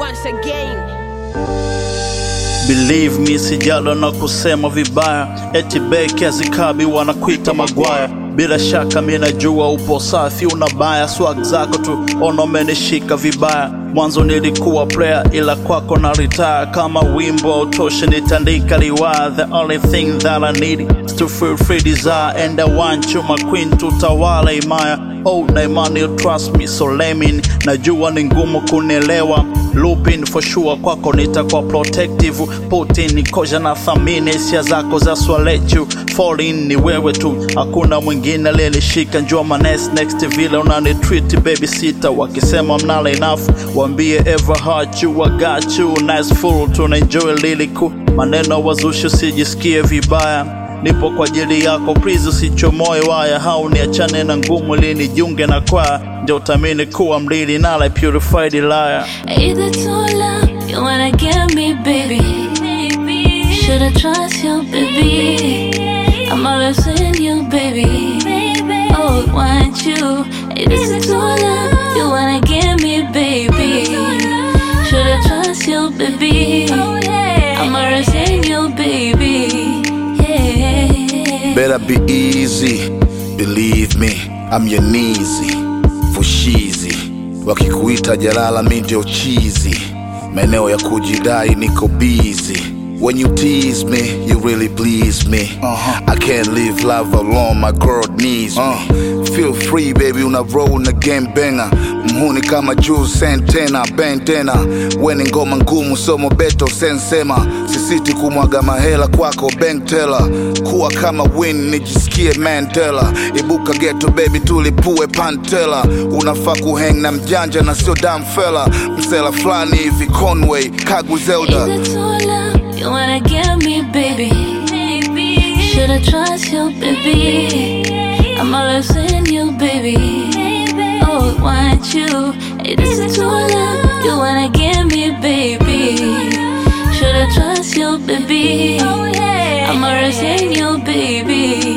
once again. Believe me, sijalo na kusema vibaya, eti beki azikabi wanakuita Magwaya. Bila shaka mimi najua upo safi unabaya, swag zako tu onomenishika vibaya. Mwanzo nilikuwa player ila kwako na retire, kama wimbo utoshe nitandika riwaya. The only thing that I need is to feel free desire, and I want you my queen tutawala imaya. Oh na imani you trust me so lemon, najua ni ngumu kunielewa. Lupin for sure kwako nitakuwa protective, Putin nikoja na thamini hisia zako za let you fall in, ni wewe tu hakuna mwingine aliyeshika. Njua manes next vile unani treat baby sitter, wakisema I'm not enough wambie ever hurt you, I got you nice full tuna enjoy liliku. Maneno wazushi usijisikie vibaya, nipo kwa ajili yako please usichomoe waya. Hau niachane na ngumu lini junge na kwa ndio utamini kuwa mlili na like purified liar. Either to love you wanna give me baby, should I trust you baby, I'm always in you baby, oh I want you. Either to love you wanna give me baby, should I trust you baby, I'm always in you baby. Better be easy, believe me, I'm your kneesy, fushizi. Wakikuita jalala mi ndio cheesy, maeneo ya kujidai niko busy. When you tease me, you really please me. I can't live life alone, my girl needs me. Feel free baby, una roll na game banger. Mhuni kama Jules Santana, Bandana. Weni ngoma ngumu somo beto sensema. Sisiti kumwaga mahela kwako bank teller. Kuwa kama win nijisikie Mandela. Ibuka ghetto baby tulipue Pantela. Unafaa kuhang na mjanja na sio damn fella. Msela flani hivi Conway, Kagwe Zelda. You wanna give me baby, should I trust you baby, I'm always in you baby, oh I want you. It is too love, you wanna give me baby, should I trust you baby, I'm always in you baby.